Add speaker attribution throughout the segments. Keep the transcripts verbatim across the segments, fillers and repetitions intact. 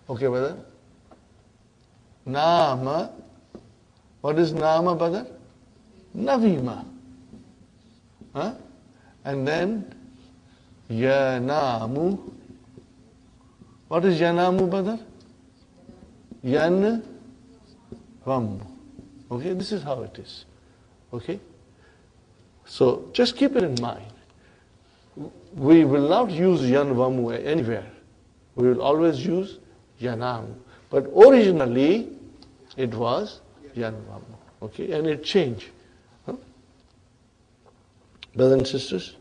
Speaker 1: Okay, brother? Nama. What is Nama, brother? Navima. Huh? And then Yanamu. What is Yanamu, brother? Yan Vamu. Okay, this is how it is. Okay? So just keep it in mind. We will not use Yan Vamu anywhere. We will always use Yanamu. But originally it was Yan Vamu. Okay? And it changed. Huh? Brothers and sisters?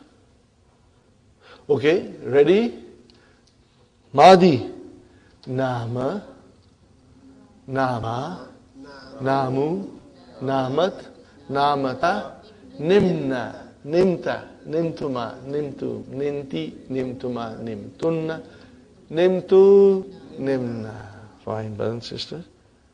Speaker 1: Okay, ready? Madi. Nama. Nama. Namu. Namat. Namata. Nimna. Nimta. Nimtuma. Nimtu. Ninti. Nimtuma. Nimtunna. Nimtu. Nimna. Fine, brothers and sisters.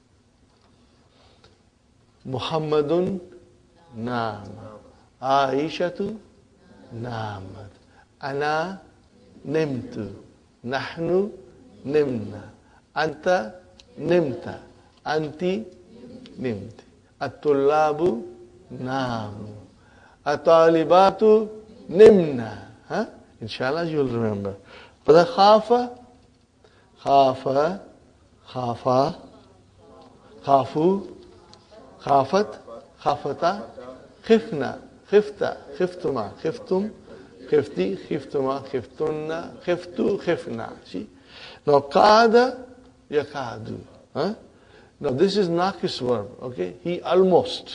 Speaker 1: Muhammadun. Nama. Aishatu. Namat. Ana. Nimtu. Nahnu. Nimna. Anta. Nimta. Anti. Nimti. At-tullabu. Namu. At-talibatu. Nimna. Huh? Inshallah you'll remember. But the khafa. Khafa. Khafa. Khafu. Khafat. Khafata. Khifna. Khifta. Khiftuma. Khiftum. Khifti. Khiftuma. Khiftunna. Khiftu. Khifna. See? Now, kada. Yakadu. Huh? Now, this is nakis verb. Okay? He almost.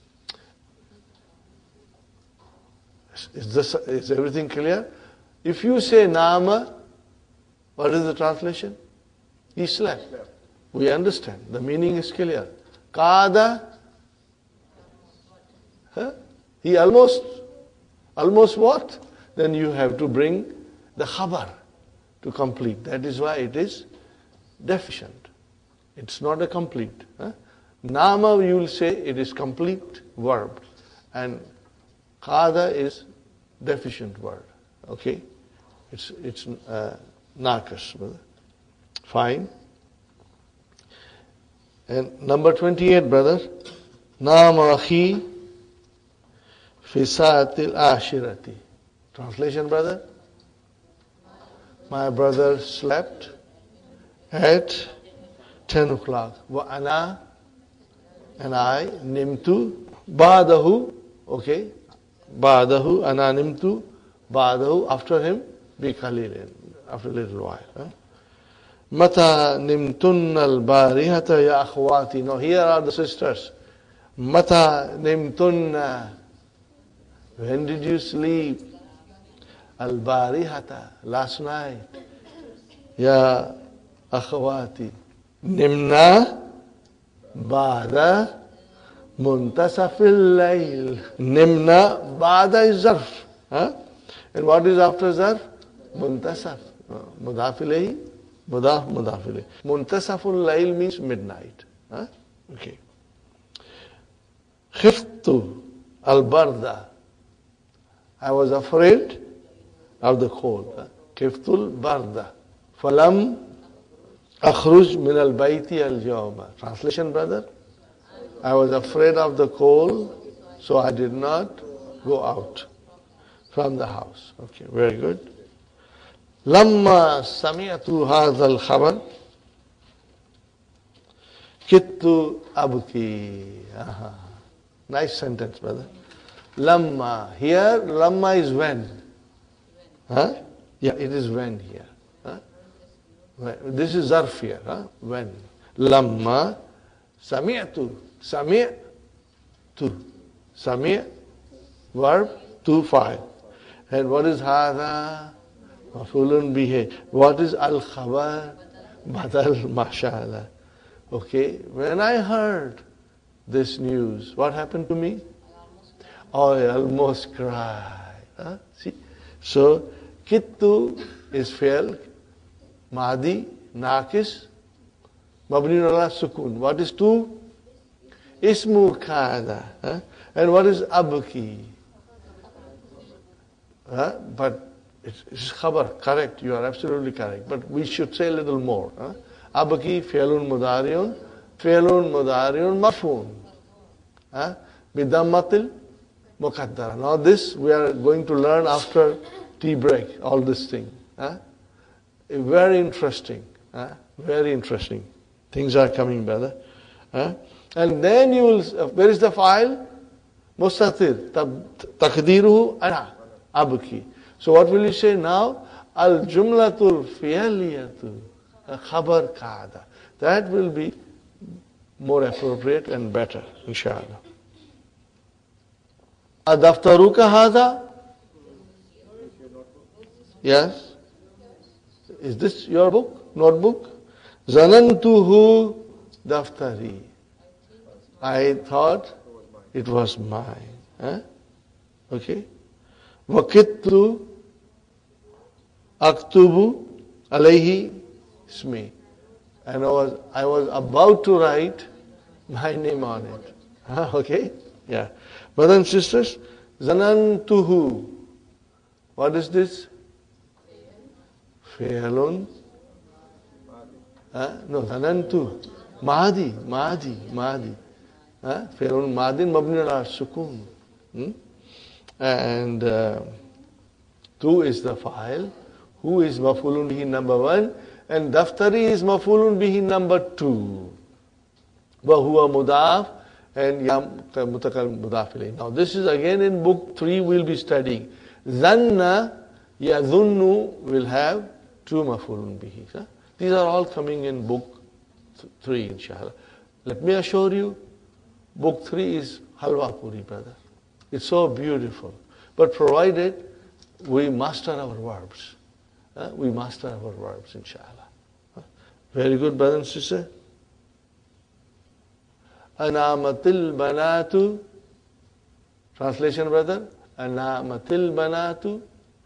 Speaker 1: Is this, is everything clear? If you say nama, what is the translation? He slept. We understand. The meaning is clear. Kada. Huh? He almost. Almost what? Then you have to bring the khabar to complete. That is why it is deficient. It's not a complete. Huh? Nama, you will say it is complete verb. And kada is deficient word. Okay? It's it's uh, nakas. Fine. And number twenty-eight, brother. Nama akhi fi sa'atil ashirati. Translation, brother? My brother slept at ten o'clock. Wa ana, and I, nimtu, ba'dahu, okay, ba'dahu, ana nimtu, ba'dahu, after him, bi qalilin, after a little while. Huh? Mata nimtunna al-barihata ya akhwati. Now here are the sisters. Mata nimtunna. When did you sleep? Al-barihata, last night. Ya akhwati. Nimna ba'da muntasafil layl. Nimna ba'da is zarf. Huh? And what is after zarf? Muntasaf. Mudaf ilayhi. Mudaf, mudaf ilayhi. Muntasaful layl means midnight. Huh? Okay. Khiftu al-barda. I was afraid of the cold. Khiftul barda. Falam akhruj min al-bayti al-jawma. Translation, brother? I was afraid of the cold, so I did not go out from the house. Okay, very good. Lamma sami'tu hadha al-khabar kittu abki. Aha. Nice sentence, brother. Lamma. Here, lamma is when. Huh? Yeah, it is when here. Huh? This is zarf here. Huh? When. Lamma sami'tu. Sami'tu. Sami' verb to file. And what is hadha? Mafulun bihi. What is al-khabar? Badal mashallah. Okay. When I heard this news, what happened to me? Oh, I almost cried. Huh? See? So, kittu is fi'l, madi, nakis, mabni ala sukun. What is tu? Ismu kada. Huh? And what is abki? Huh? But It's, it's khabar, correct. You are absolutely correct. But we should say a little more. Huh? Abki, fi'lun mudariun, fi'lun mudariun marfoon. Huh? Bidammatil muqaddara. Now this we are going to learn after tea break, all this thing. Huh? Very interesting. Huh? Very interesting. Things are coming better. Huh? And then you will, uh, where is the file? Mustatir. Taqdiruhu ana. Abki. So what will you say now? Al jumlatul fi'aliyatu. Khabar kaada. That will be more appropriate and better, inshallah. Adaftaruka hada? Yes. Is this your book? Notebook? Zanantuhu daftari. I thought it was mine. Huh? Okay. Wakittu aktubu alayhi ismi. And I was, I was about to write my name on it. Huh? Okay? Yeah. Brothers and sisters, zanantuhu. What is this? Fi'lun. Huh? No, zanantu. Mahdi, Mahdi, Mahdi. Huh? Fi'lun Mahdin mabni ala sukun. Hmm? And uh, tu is the file. Who is maf'ulun bihi number one? And daftari is maf'ulun bihi number two. Wa huwa mudaf and yam mutakal mudaf ilayh. Now this is again in book three we'll be studying. Zanna yadhunnu will have two maf'ulun bihi. Huh? These are all coming in book th- three, inshallah. Let me assure you, book three is halwa puri, brother. It's so beautiful. But provided we master our verbs. Uh, we master our verbs, inshallah. Uh, very good, brother and sister. Anamatil banatu. Translation, brother. Anamatil banatu.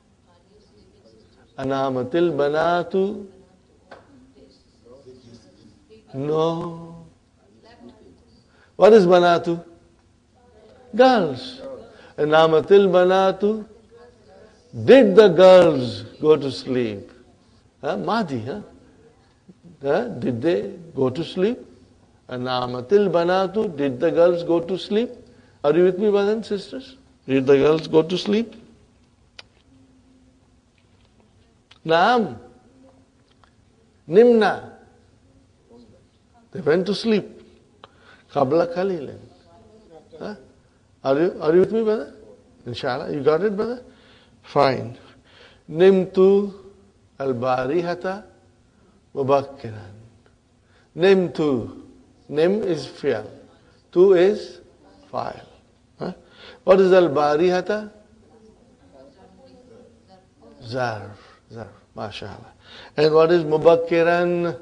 Speaker 1: Anamatil banatu. No. What is banatu? Girls. Anamatil banatu. Did the girls go to sleep? Huh? Mahdi, huh? Huh? Did they go to sleep? Anamatil banatu. Did the girls go to sleep? Are you with me, brothers and sisters? Did the girls go to sleep? Naam. Nimna. They went to sleep. Qabla qalilin. Huh? Are you, are you with me, brother? Inshallah. You got it, brother? Fine. Nimtu al-barihata mubakkiran. Nimtu. Nim is fi'al. Tu is fa'il. Huh? What is al-barihata? Zarf. Zarf. MashaAllah. And what is mubakkiran?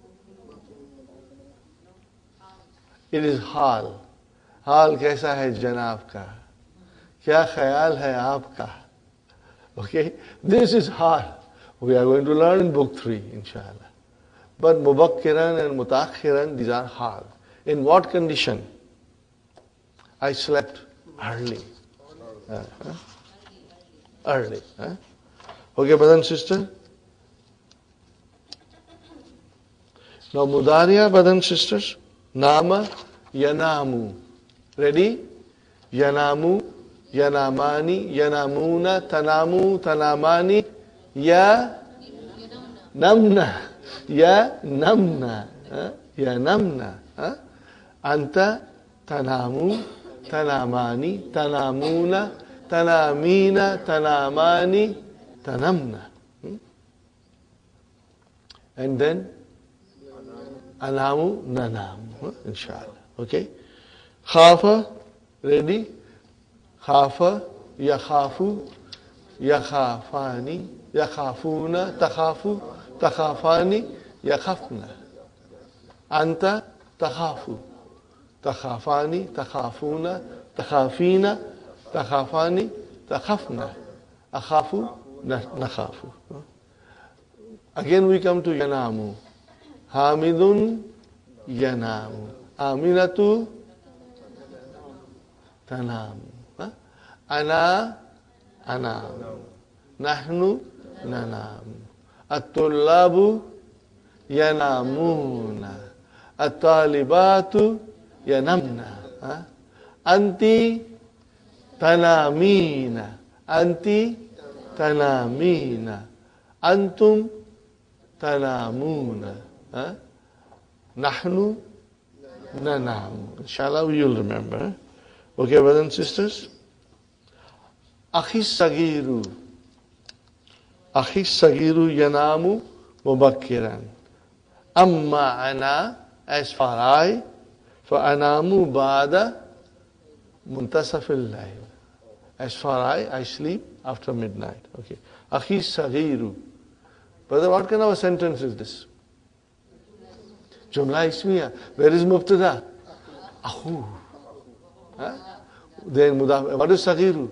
Speaker 1: It is हाल. हाल कैसा है जनाब का? क्या ख्याल है आपका? Okay, this is hall. We are going to learn in book three, inshallah. But mubakkiran and mutakhiran, these are hall. In what condition? I slept early. Uh, huh? Early. Huh? Okay, brother and sister. Now mudariya, brother and sisters. Nama yanamu. Ready? Yanamu, yanamani, yanamuna, tanamu, tanamani, ya namna, ya namna, huh? ya namna. Huh? Anta tanamu, tanamani, tanamuna, tanamina, tanamani, tanamna. Hmm? And then anamu, nanamu. Huh? Inshallah. Okay? Khafa, ready? Khafa, yakhafu, yakhafani, yakhafuna, takhafu, takhafani, yakhafna. Anta, takhafu, takhafani, takhafuna, takhafina, takhafani, takhafna. Akhafu, nakhafu. Again we come to yanamu. Hamidun, yanamu. Aminatu, tanamu. Huh? Ana, anamu. Nahnu nanam. At-tullabu yanamuna. At-talibatu yanamna. Huh? Anti tanamina. Anti tanamina. Antum tanamuna. Huh? Nahnu nanam. Inshallah, you'll remember. Okay, brothers and sisters? Akhi sagiru. Akhi sagiru yanamu mubakkiran. Amma ana, as for I, for anamu ba'da muntasafil layl. As for I, I sleep after midnight. Okay. Akhi sagiru. Brother, what kind of a sentence is this? Jumla ismiya. Where is mubtada? Ahu. Huh? Then mudaf. What is sagiru?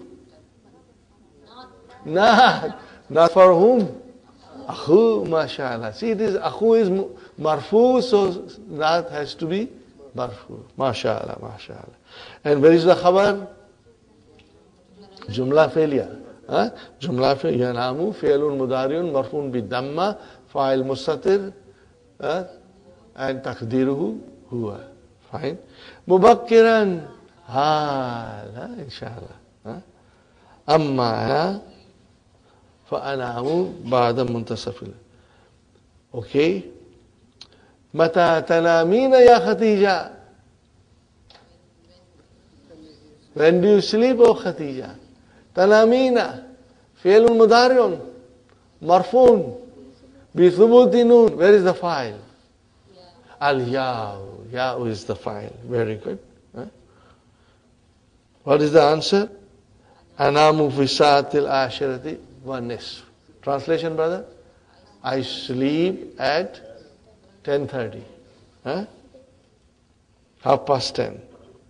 Speaker 1: Not. Not for whom? Akhu, mashallah. See, this akhu is marfu, so that has to be marfu. Mashallah, mashallah. And where is the khabar? Jumla failure. Huh? Jumla failure. Yanamu, fi'lun mudariun, marfun bi damma, fa'il mustatir, huh? And takdiruhu, huwa. Fine. Mubakkiran, hala, inshallah. Huh? Amma, فأنام بعد منتصف الليل. Okay. متى تنامين يا خديجة? When do you sleep, O Khadija? تنامين فعل مضارع مرفوع بثبوت نون. Where is the file? Al-Yaw. Yaw is the file. Very good. Huh? What is the answer? أنام في ساعة العاشرة والنصف. Translation, brother? I sleep at ten thirty. Huh? Half past ten.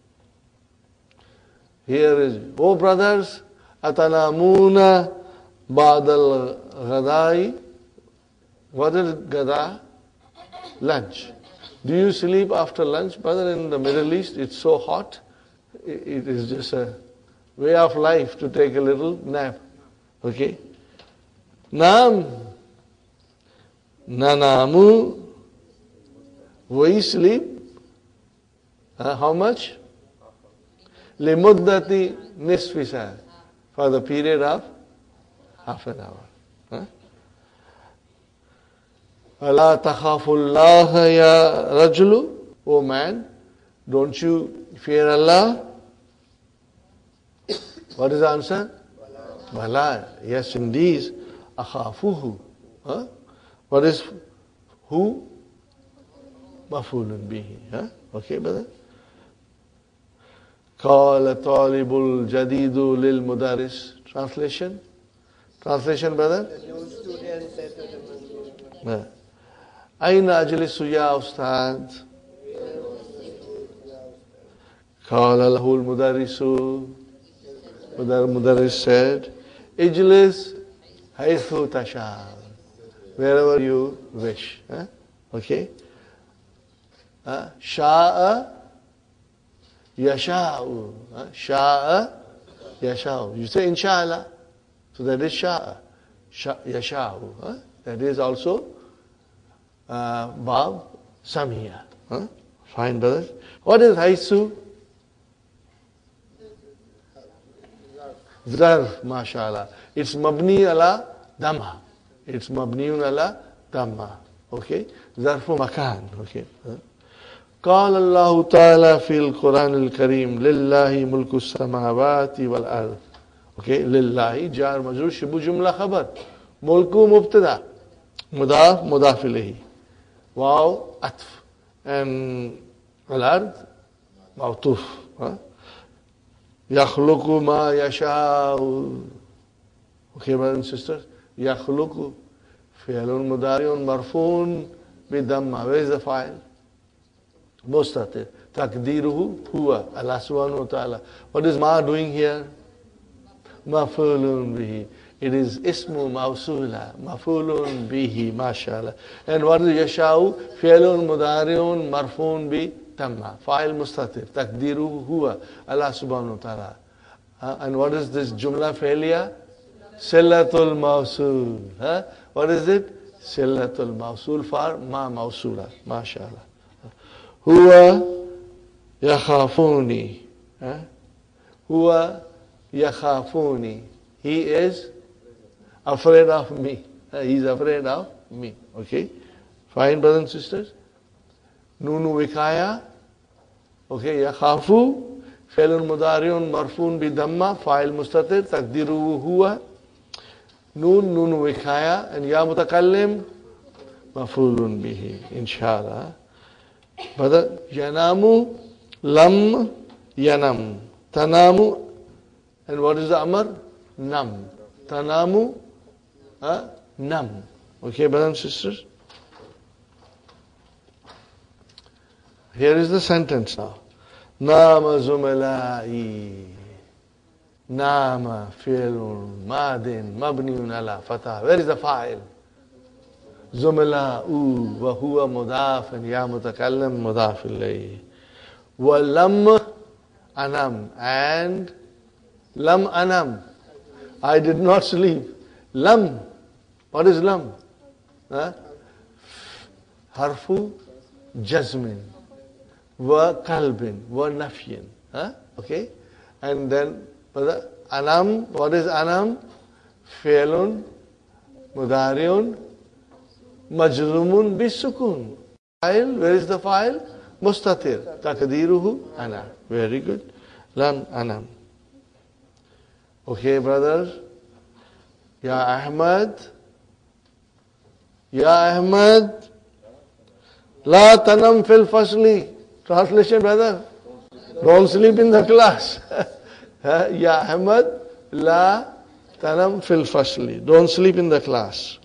Speaker 1: Here is, oh brothers, atanamuna ba'dal ghadai. What is gada? Lunch. Do you sleep after lunch? Brother, in the Middle East, it's so hot. It is just a way of life to take a little nap. Okay? Nam. Nanamu. We sleep. Uh, how much? Limuddati nisfi sa. For the period of half an hour. Huh? Ala takhafullaha ya rajulu. Oh man, don't you fear Allah? What is the answer? Bala. Yes, indeed. Akhafuhu. Huh? What is who? Mafulun bihi. Huh? Okay, brother? Qala talibul jadidu lil mudaris. Translation? Translation, brother?
Speaker 2: The new student said to the
Speaker 1: Yeah. Aina ajlisu ya ustad? Qala lahu al-mudarrisu. Mudarris said, Ijlis haythu tasha. Wherever you wish. Huh? Okay? Uh, Sha'a yasha'u. Uh, Sha'a yasha'u. You say inshallah. So that is sha'a. Sha, yasha'u. Huh? That is also uh, Bab Samhiya. Huh? Fine, brothers. What is haythu? Zarf, mashallah. It's mabni ala dhamma. It's mabniun ala dhamma. Okay? Zarfu makan. Okay? قال الله تعالى في القرآن الكريم لله ملك السماوات والأرض. Okay? لله جار مجرور شبه جملة خبر. ملك مبتدا. مضاف مضاف إليه. واو عطف. And الأرض معطوف. Huh? يخلق ما يشاء. Okay, brothers and sisters. يخلق فعل مضارع مرفوع بضمة. Where is the file? Mustatir. Takdiruhu huwa. Allah subhanahu wa ta'ala. What is ma doing here? Mafulun bihi. It is ismu mawsula. Mafulun bihi. MashaAllah. And what is yasha'u? Fi'lun mudari'un marfun bi tamma. Fa'il mustatir. Takdiruhu huwa. Allah subhanahu wa ta'ala. Uh, and what is this jumla failure? Silatul Mawsul. Huh? What is it? Silatul Mawsul for Ma Mawsula. MashaAllah. Huwa yakhafuni. Huh? Huwa yakhafuni. He is afraid of me. Uh, he is afraid of me. Okay? Fine, brothers and sisters? Nunu Vikaya. Okay, yakhafu. فعل مضارع مرفوع بضمة فاعل مستتر تقديره هو نون نون وكاية and يا متكلم مفعول به إن شاء الله بدأ ينام لم ينام تنام and what is the أمر نم تنام uh, نم okay brothers and sisters here is the sentence now نام زملائي نام فعل ماض مبني على فتح where is the فاعل زملاء وهو مضاف يا متكلم مضاف إليه ولم أنام and لم أنام I did not sleep لم what is لم huh? حرف جزم وقلب ونفي huh? okay and then anam what is anam فعل مضارع مجزوم بالسكون file where is the file مستتر تقديره أنا very good لم أنام okay brothers يا أحمد يا أحمد لا تنم في الفصل translation brother don't sleep in the class يا أحمد لا تنم في الفصل don't sleep in the class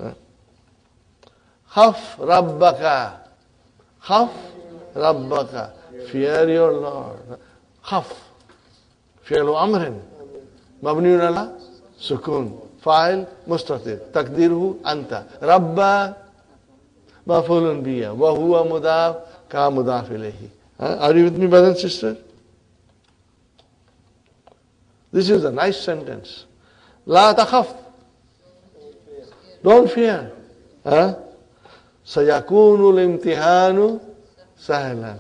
Speaker 1: خف ربك خف ربك fear your Lord خف فعل أمر مبني على سكون فاعل مستتر تقديره أنت رب مفعول به وهو مضاف كمضاف إليه are you with me brothers and sisters this is a nice sentence لا تخف don't fear huh? سيكون الامتحان سهلا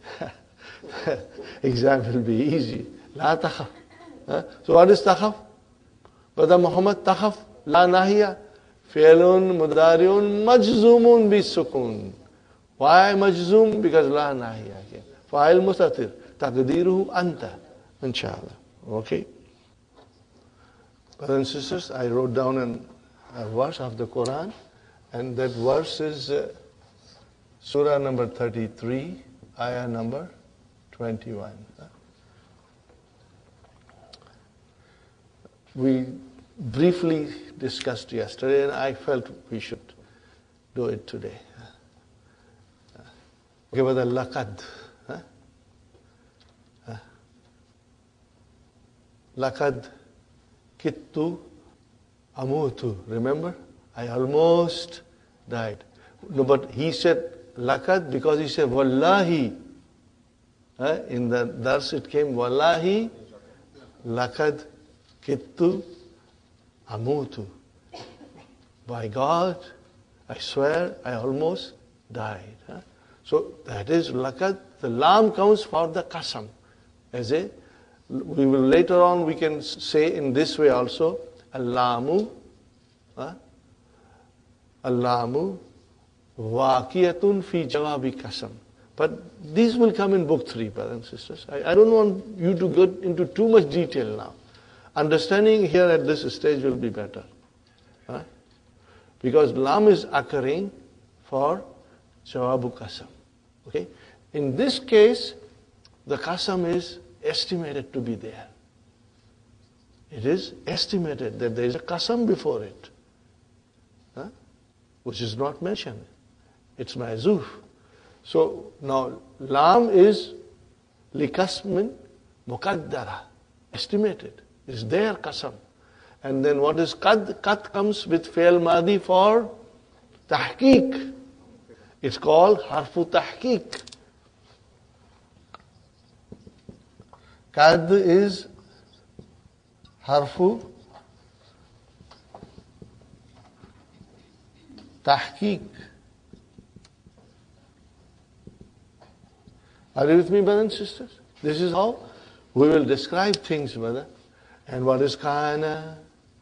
Speaker 1: exam will be easy لا تخف huh? so what is تخف brother Muhammad تخف لا ناهية فعل مضارع مجزوم بالسكون why مجزوم because لا ناهية فاعل مستتر تقديره أنت إن شاء الله okay brothers and sisters I wrote down an, a verse of the Quran and that verse is uh, surah number thirty-three ayah number twenty-one we briefly discussed yesterday and I felt we should do it today okay but the laqad huh? huh? laqad kittu amutu remember I almost died no but he said laqad because he said wallahi huh? in the dars it came wallahi laqad kittu amutu by God I swear I almost died huh? so that is laqad the lam comes for the qasam as a we will later on we can say in this way also al-lamu huh? al-lamu waqiyatun fi jawabi qasam but these will come in book three brothers and sisters I, I don't want you to go into too much detail now understanding here at this stage will be better huh? because lam is occurring for jawabu qasam okay in this case the qasam is estimated to be there it is estimated that there is a qasam before it huh? which is not mentioned it's ma'zuf so now lam is liqasmin muqaddara estimated is there qasam and then what is qad qad comes with fi'l madi for tahqiq it's called harfu tahqiq qad is harfu tahqiq. Are you with me, brothers and sisters? This is how we will describe things, brother. And what is kana?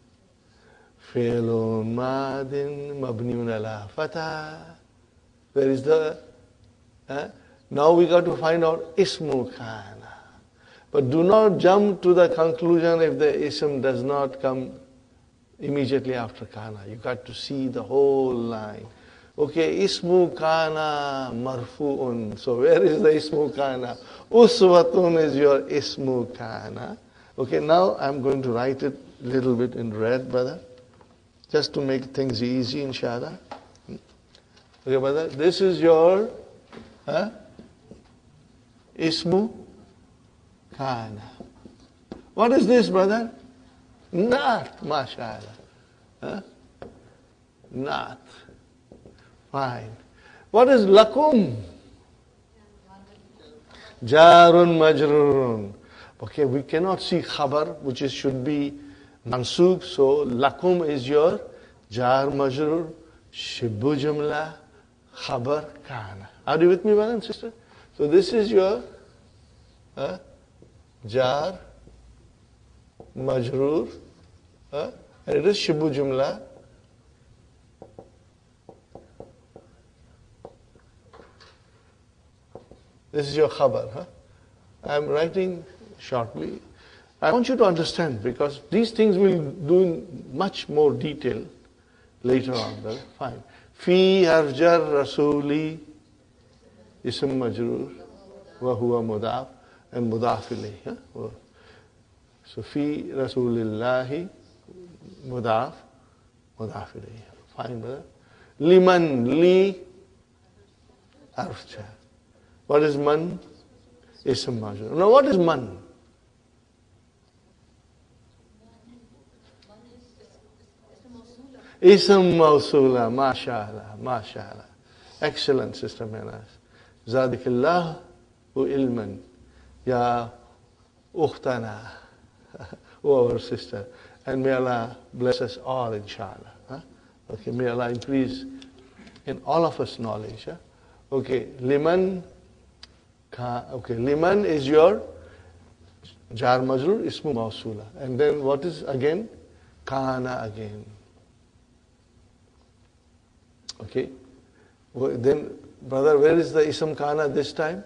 Speaker 1: Fi'lun madin mabniun ala fatah. Where is the... Eh? Now we got to find out ismu kana. But do not jump to the conclusion if the ism does not come immediately after kana. You got to see the whole line. Okay, ismu kana marfu'un. So where is the ismu kana? Uswatun is your ismu kana. Okay, now I'm going to write it a little bit in red, brother. Just to make things easy, inshallah. Okay, brother, this is your huh? Ismu kana. What is this, brother? Not, mashallah. Huh? Not. Fine. What is lakum? Jarun majrurun. Okay, we cannot see khabar, which is, should be mansub. So lakum is your jar majrur, shibbu jumla, khabar kana. Are you with me, brother and sister? So this is your uh, jar majrur, uh, and it is shibbu jumla. This is your khabar. Huh? I am writing shortly. I want you to understand, because these things we'll do in much more detail later on. Brother. Fine. Fi harjar rasuli ism majrur wa huwa mudaf and mudaf ilayh. Huh? So fi rasulillahi mudaf mudaf ilayh. Fine, brother. Liman li arfja. What is man? Ism majrur. Now what is man? Ism mawsula, mashallah, mashallah. Excellent, Sister Menas. Zadikillahu ilman. Ya ukhtana. Oh, our sister. And may Allah bless us all, inshallah. Huh? Okay, may Allah increase in all of us knowledge. Huh? Okay, liman. Okay, liman is your jar majrur, ismu mawsula. And then what is again? Kana again. Okay. Then, brother, where is the ism kana this time?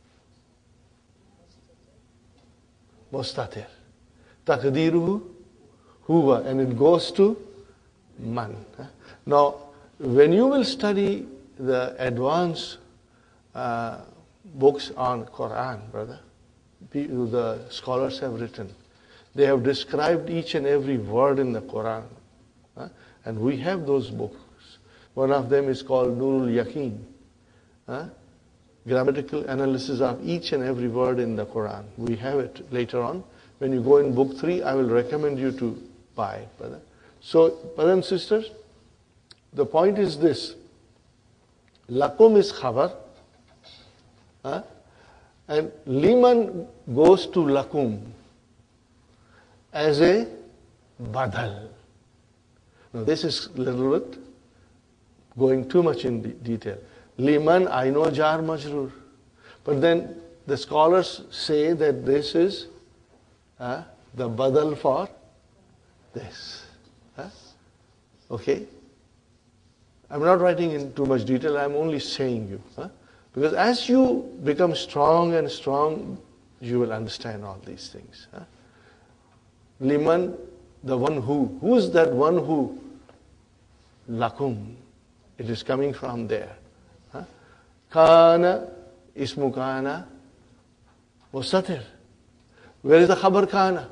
Speaker 1: Mustatir. Taqdiruhu huwa. And it goes to man. Now, when you will study the advanced uh, books on Quran, brother, the scholars have written. They have described each and every word in the Quran. Huh? And we have those books. One of them is called Nurul Yaqeen. Huh? Grammatical analysis of each and every word in the Quran. We have it later on. When you go in book three, I will recommend you to buy it, brother. So, brothers and sisters, the point is this. Lakum is khabar. Huh? And liman goes to lakum as a badal. Now this is a little bit going too much in de- detail. Liman, I know jar majrur. But then the scholars say that this is uh, the badal for this. Huh? Okay? I'm not writing in too much detail, I'm only saying you. Huh? Because as you become strong and strong, you will understand all these things. Huh? Liman, the one who. Who is that one who? Lakum. It is coming from there. Huh? Kana, ismu kana, mustatir. Where is the khabar kana?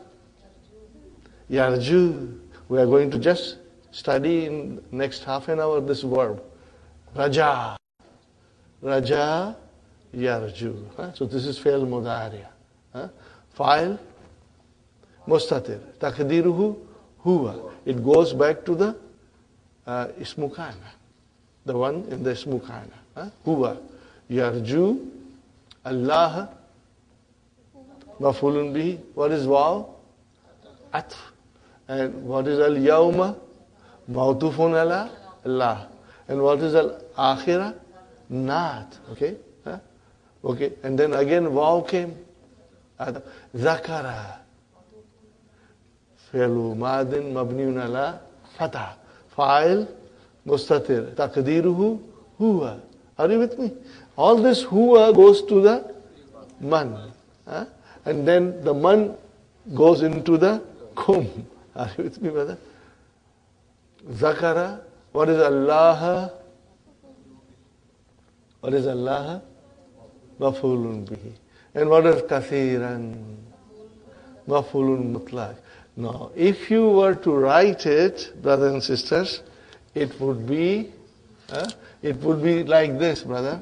Speaker 1: Yarju. We are going to just study in next half an hour this verb. Raja. Raja, yarju. Huh? So this is fi'l mudari'. Huh? Fa'il, mustatir. Taqdiruhu, huwa. It goes back to the uh, ismu kana. The one in the ismu kana. Huh? Huwa. Yarju, Allah, mafulun bihi. What is waw? Atf. And what is al-yawma? Mawtufun ala Allah. And what is al-akhirah? Naat. Okay? Huh? Okay. And then again waw came. Zakara. Fi'lu madin mabniun ala fatah. Fa'il mustatir. Taqdiruhu huwa. Are you with me? All this huwa goes to the man. Huh? And then the man goes into the kum. Are you with me, brother? Zakara. What is Allah? What is Allah? Maf'ulun bihi. And what is kathiran? Maf'ulun mutlaq. Now, if you were to write it, brothers and sisters, it would be, uh, it would be like this, brother.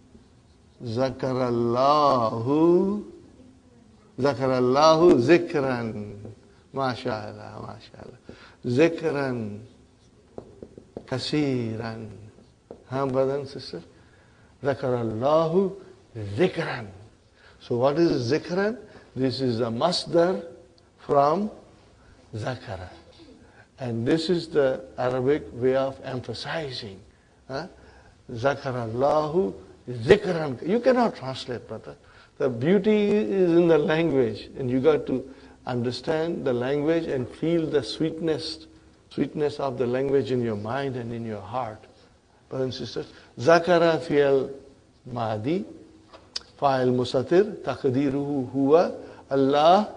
Speaker 1: Zakarallahu, Zakarallahu zikran. MashaAllah, MashaAllah. Zikran. Kasiran. Huh, brothers and sisters? Zakarallahu zikran. So what is zikran? This is a masdar from zakara. And this is the Arabic way of emphasizing. Huh? Zakarallahu zikran. You cannot translate, brother. The beauty is in the language. And you got to understand the language and feel the sweetness sweetness of the language in your mind and in your heart. Brothers and sisters, Zakara fi'al madi, fa'il musatir, taqdiruhu huwa, Allah,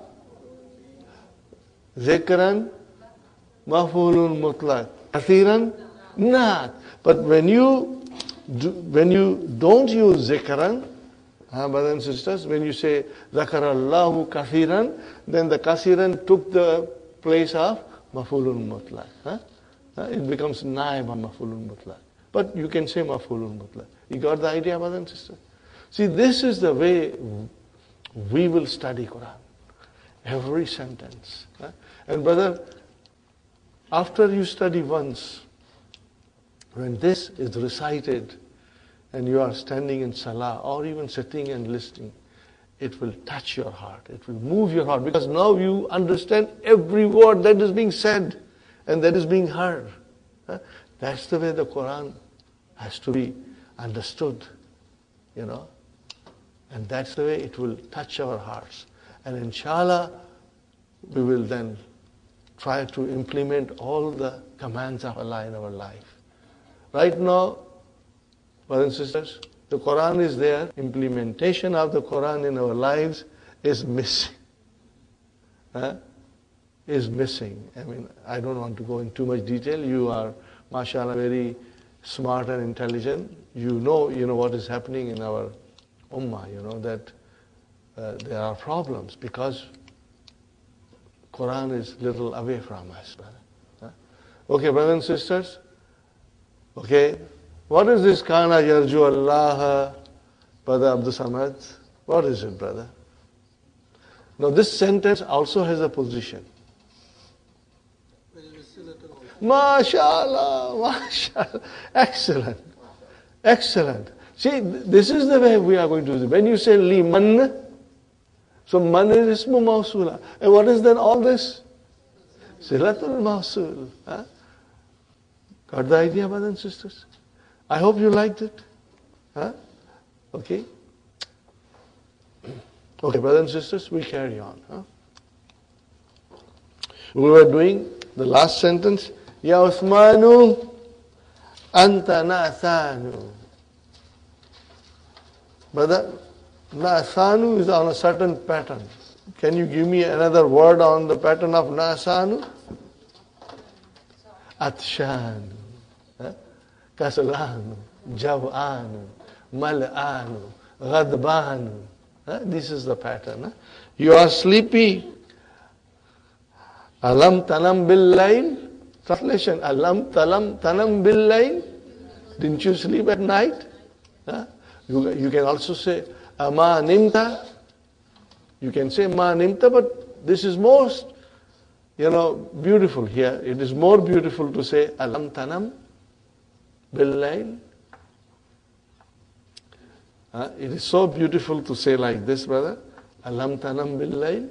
Speaker 1: zikran, maf'ulun mutlaq, kathiran, not. But when you do, when you don't use zikran, huh, brothers and sisters, when you say Zakarallahu kathiran, then the kathiran took the place of maf'ulun mutlaq. Huh? Huh? It becomes naib on maf'ulun mutlaq. But you can say maf'ulun mutlaq. You got the idea, brothers and sisters? See, this is the way we will study Quran. Every sentence. Huh? And brother, after you study once, when this is recited and you are standing in salah or even sitting and listening, it will touch your heart. It will move your heart because now you understand every word that is being said and that is being heard. Huh? That's the way the Quran has to be understood, you know. And that's the way it will touch our hearts. And inshallah, we will then try to implement all the commands of Allah in our life. Right now, brothers and sisters, the Quran is there. Implementation of the Quran in our lives is missing. Huh? Is missing. I mean, I don't want to go in too much detail. You are, mashallah, very smart and intelligent. You know, you know what is happening in our ummah. You know that uh, there are problems because Quran is little away from us, brother. Huh? Okay, brothers and sisters. Okay. What is this kana yarju Allah, Brother Abdul Samad? What is it, brother? Now this sentence also has a position. MashaAllah, MashaAllah. Excellent. Excellent. See, this is the way we are going to do it. When you say liman, so man is ismu mawsula. And what is then all this? Silatul mawsul. Huh? Got the idea, brothers and sisters? I hope you liked it. Huh? Okay? Okay, brothers and sisters, we carry on. Huh? We were doing the last sentence. Ya Uthmanu anta na'thanu. Brother, na'thanu is on a certain pattern. Can you give me another word on the pattern of na'thanu? Atshanu. Huh? Kasalanu, Jav'anu, Mal'anu, Ghadbanu. Huh? This is the pattern. Huh? You are sleepy. Alam tanam bil layl. Translation, Alam talam tanam bil layl. Didn't you sleep at night? Huh? You, you can also say, Ama nimta. You can say ma nimta, but this is most, you know, beautiful here. It is more beautiful to say, Alam tanam bil-layl. Uh, it is so beautiful to say like this, brother. Alam tanam bil-layl.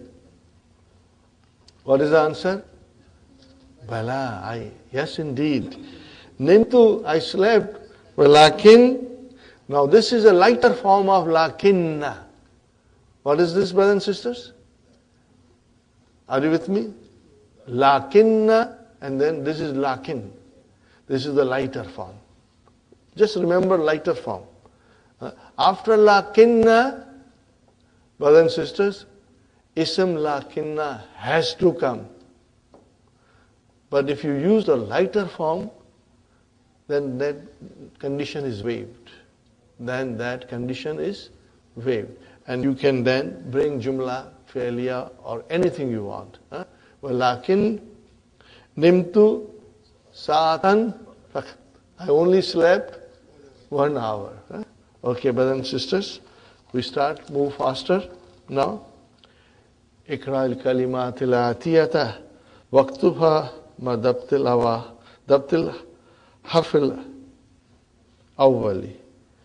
Speaker 1: What is the answer? Bala, I. Yes, indeed. Nimtu, I slept. Walakin, now this is a lighter form of lakinna. What is this, brothers and sisters? Are you with me? Lakinna, and then this is lakin. This is the lighter form. Just remember lighter form. Uh, After lakinna, brothers and sisters, ism lakinna has to come. But if you use the lighter form, then that condition is waived. Then that condition is waived. And you can then bring jumla, failure, or anything you want. Huh? Walakin nimtu sa'atan faqat. I only slept one hour. Huh? Okay, brothers and sisters, we start, move faster now. Ikra al-kalimat al-atiyata waqtubha ma dabtil awa dabtil harfil awwali.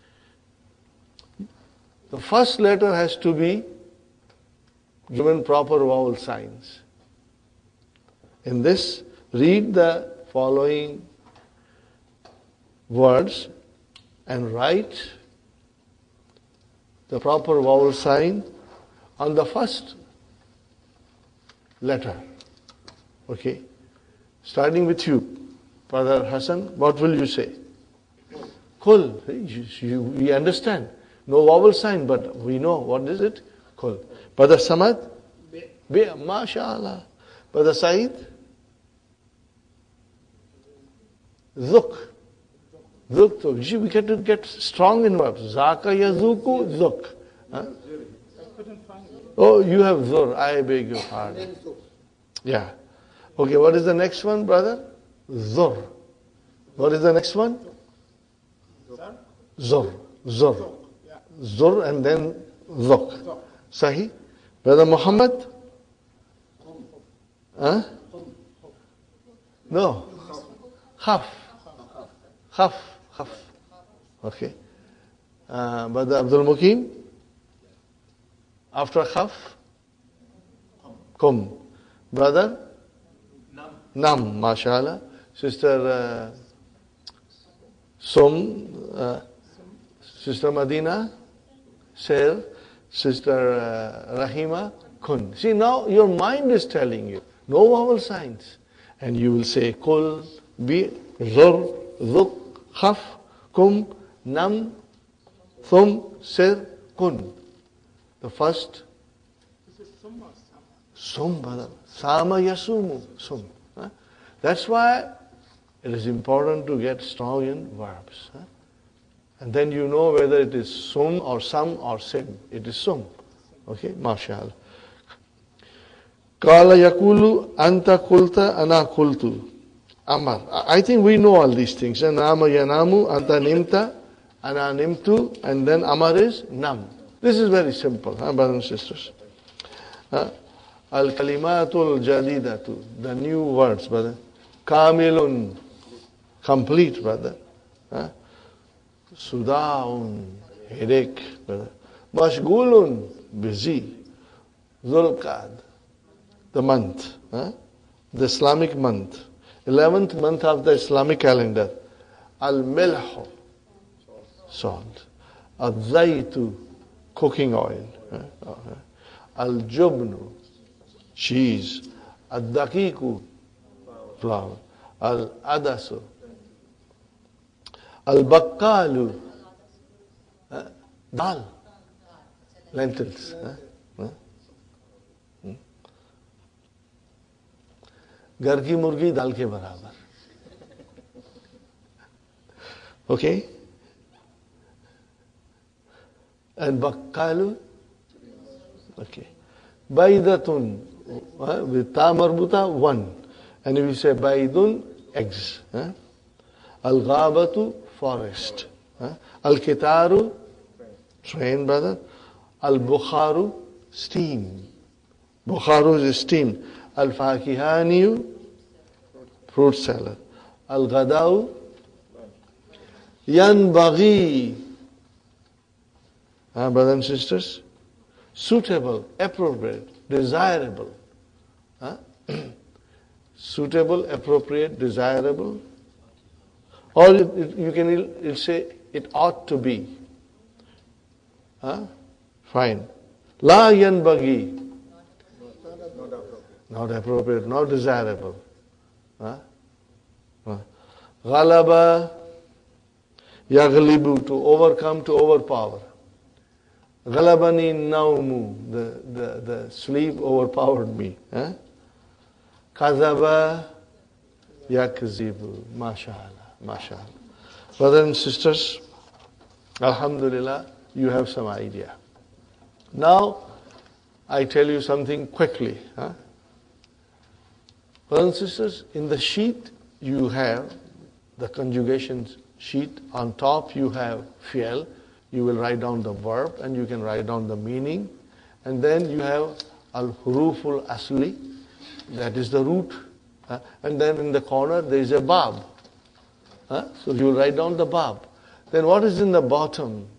Speaker 1: The first letter has to be given proper vowel signs. In this, read the following words and write the proper vowel sign on the first letter. Okay? Starting with you, Brother Hassan, what will you say? Kul. You, you, we understand. No vowel sign, but we know. What is it? Kul. Brother Samad? Be. MashaAllah. Brother Saeed? Zuk. Zuk. So we get to get strong in verbs. Zaka yazuku zuk. Huh? Oh, you have zur. I beg your pardon. Yeah. Okay, what is the next one, brother? Zur. What is the next one? Zur. Zur. Zur and then zuk. Sahi? Brother Muhammad? Huh? No. Khaf. Khaf. Khaf. Okay. Uh, Brother Abdul Mukim? After khaf? Kum. Brother? Nam. Nam, mashallah. Sister uh, Sum, uh, Sister Madina? Sir. Sister uh, Rahima? Kun. See, now your mind is telling you. No vowel signs. And you will say kul, bi, zur, zuk, khaf, kum, nam, thum, sir, kun. The first. Sum, brother. Sama yasumu. Sum. Huh? That's why it is important to get strong in verbs. Huh? And then you know whether it is sum or sam or sim. It is sum. Okay, mashallah. Kala yakulu anta kulta ana kultu. Amar. I think we know all these things. Nama yanamu anta nimta ana nimtu, and then amar is nam. This is very simple, huh, brothers and sisters. Huh? Al kalimatul jadidatu, the new words, brother. Kamilun, complete, brother. Huh? Sudaun, headache, brother. Mashgulun, busy. Zulqad, the month, huh? The Islamic month, eleventh month of the Islamic calendar. Al-milhu, salt. Al-zaytu, cooking oil. Huh? Al-jubnu, cheese. Al-daqiqu, flour. Al-adasu. Al-bakkalu, uh, dal, lentils. Huh? Huh? Hmm? घर की मुर्गी दाल के बराबर. Okay? And bakkalu, okay. Baidatun, uh, with ta marbuta, one. And if you say baidun, eggs. Uh? Al-ghabatu, forest. Uh? Al-kitaru, train, brother. Al-bukharu, steam. Bukharu is steam. Al-fakihaniyu, fruit salad. Al-ghadau, yanbaghi. Uh, brothers and sisters, suitable, appropriate, desirable. Huh? Suitable, appropriate, desirable. Or it, it, you can it'll say, it ought to be. Huh? Fine. La yanbaghi. Not appropriate, not desirable. Huh? Huh. Ghalaba yaghlibu, to overcome, to overpower. Ghalabani naumu, the, the, the sleep overpowered me. Huh? Kazaba yakzibu, mashallah, mashallah. Brothers and sisters, alhamdulillah, you have some idea. Now, I tell you something quickly. Huh? Brothers and sisters, in the sheet you have the conjugation sheet. On top you have fi'l. You will write down the verb and you can write down the meaning. And then you have al-huruful asli, that is the root. Uh, and then in the corner there is a bab. Uh, so you will write down the bab. Then what is in the bottom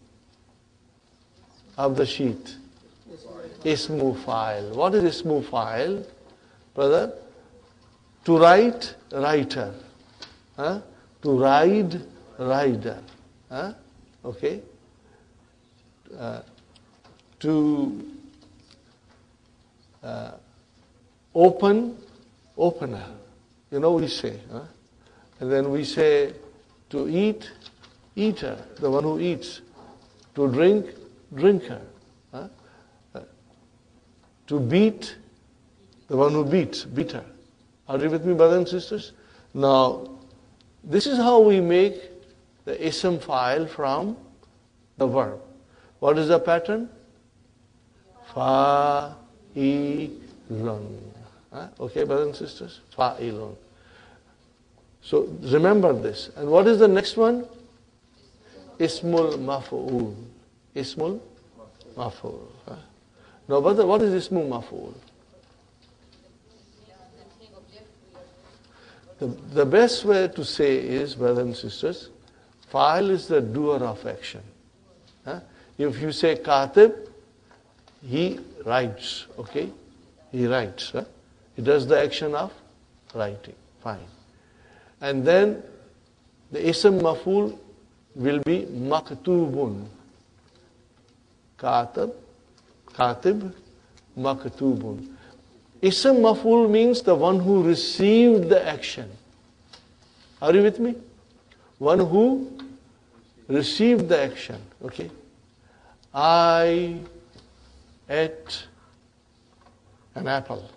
Speaker 1: of the sheet? Ismu file. What is ismu file, brother? To write, writer. Huh? To ride, rider. Huh? Okay? Uh, to uh, open, opener. You know we say. Huh? And then we say to eat, eater, the one who eats. To drink, drinker. Huh? Uh, to beat, the one who beats, beater. Are you with me, brothers and sisters? Now, this is how we make the ism file from the verb. What is the pattern? Fa'ilun. Huh? Okay, brothers and sisters? Fa'ilun. So remember this. And what is the next one? Ismul maf'ul. Ismul maf'ul. Huh? Now, brother, what is ismul maf'ul? The, the best way to say is, brothers and sisters, fa'il is the doer of action. Huh? If you say katib, he writes, okay? He writes. Huh? He does the action of writing. Fine. And then the ism maf'ul will be maktubun. Katib, katib, maktubun. Ism maf'ul means the one who received the action. Are you with me? One who received the action. Okay? I ate an apple.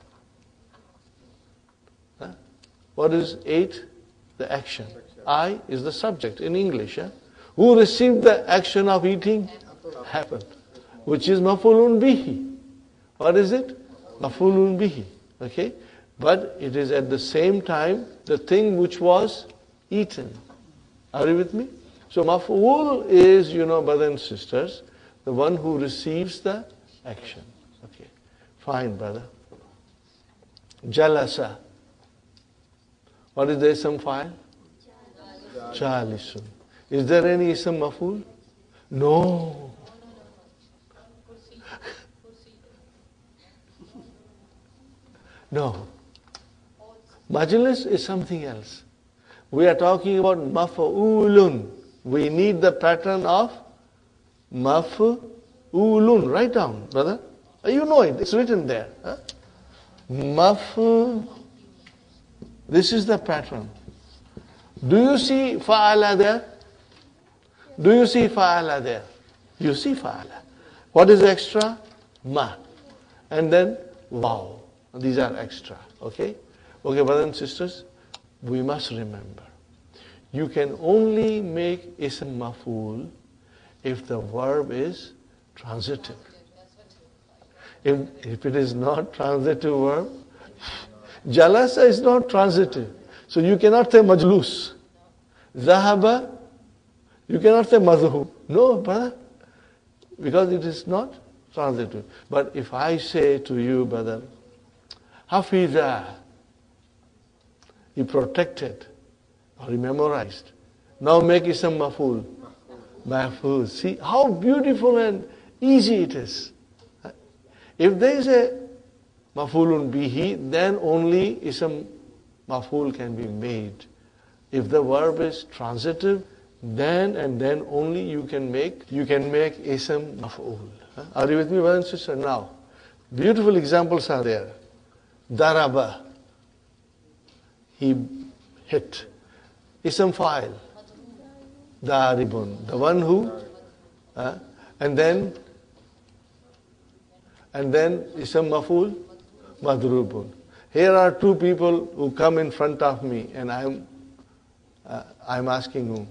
Speaker 1: Huh? What is ate? The action. I is the subject in English. Huh? Who received the action of eating? Apple. Which is maf'ulun bihi. What is it? Maf'ulun bihi. Okay? But it is at the same time the thing which was eaten. Are you with me? So maf'ul is, you know, brothers and sisters, the one who receives the action. Okay. Fine, brother. Jalasa. What is the ism file? Jalisun. Is there any ism maf'ul? No. No. Majlis is something else. We are talking about maf'ulun. We need the pattern of maf'ulun. Write down, brother. You know it. It's written there. Huh? Maf. This is the pattern. Do you see fa'ala there? Do you see fa'ala there? You see fa'ala. What is extra? Ma. And then wow. These are extra. Okay? Okay, brothers and sisters, we must remember. You can only make ism maf'ul if the verb is transitive. If, if it is not transitive verb, jalasa is not transitive. So you cannot say majlus. Zahaba, you cannot say mazhub. No, brother. Because it is not transitive. But if I say to you, brother, Hafiza, he protected or he memorized. Now make ism maf'ul. Maf'ul. See how beautiful and easy it is. If there is a maf'ulun bihi, then only ism maf'ul can be made. If the verb is transitive, then and then only you can make you can make ism maf'ul. Huh? Are you with me, brother and sister? Now, beautiful examples are there. Daraba, he hit. Ism fa'il, daribun, the one who, uh, and then and then ism maf'ul, madrubun. Here are two people who come in front of me, and I'm uh, I'm asking whom?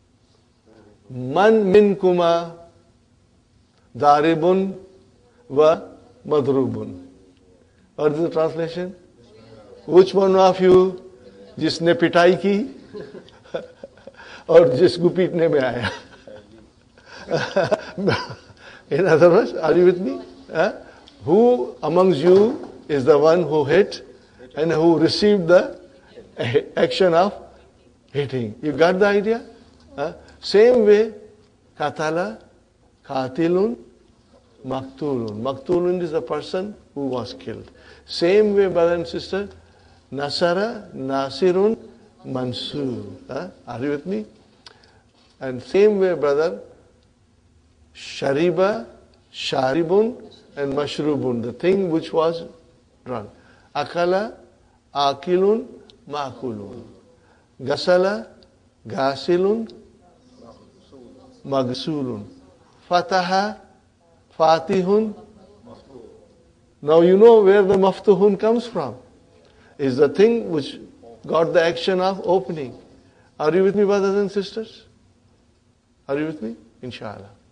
Speaker 1: Man minkuma daribun wa madrubun. What is the translation? Which one of you जिसने पिटाई की और जिसको पीटने में आया? In other words, are you with me? Huh? Who amongst you is the one who hit and who received the action of hitting? You got the idea? Huh? Same way, katala, katilun, maktulun. Maktulun is the person who was killed. Same way, brother and sister, nasara, nasirun, mansur. Huh? Are you with me? And same way, brother, shariba, sharibun, and mashrubun, the thing which was drunk. Akala, akilun, makulun. Gasala, gasilun, magsulun. Fataha, fatihun. Now you know where the maftuhun comes from. Is the thing which got the action of opening. Are you with me, brothers and sisters? Are you with me? Inshallah.